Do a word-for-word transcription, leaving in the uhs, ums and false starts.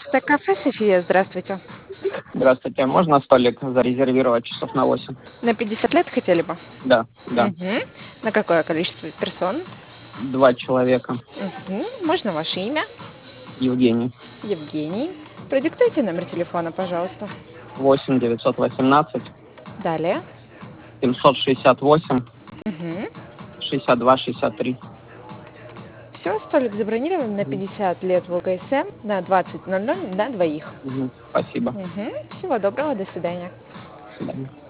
Это кафе «София». Здравствуйте. Здравствуйте. Можно столик зарезервировать часов на восемь? На пятьдесят лет хотели бы? Да, да. Мгм. На какое количество персон? Два человека. Мгм. Можно ваше имя? Евгений. Евгений. Продиктуйте номер телефона, пожалуйста. восемь девятьсот восемнадцать Далее. семьсот шестьдесят восемь Мгм. шестьдесят два шестьдесят три. Все, столик забронирован на Мгм. пятьдесят лет в ЛКСМ на двадцать ноль ноль на двоих. Мгм. Спасибо. Мгм. Всего доброго, до свидания. До свидания.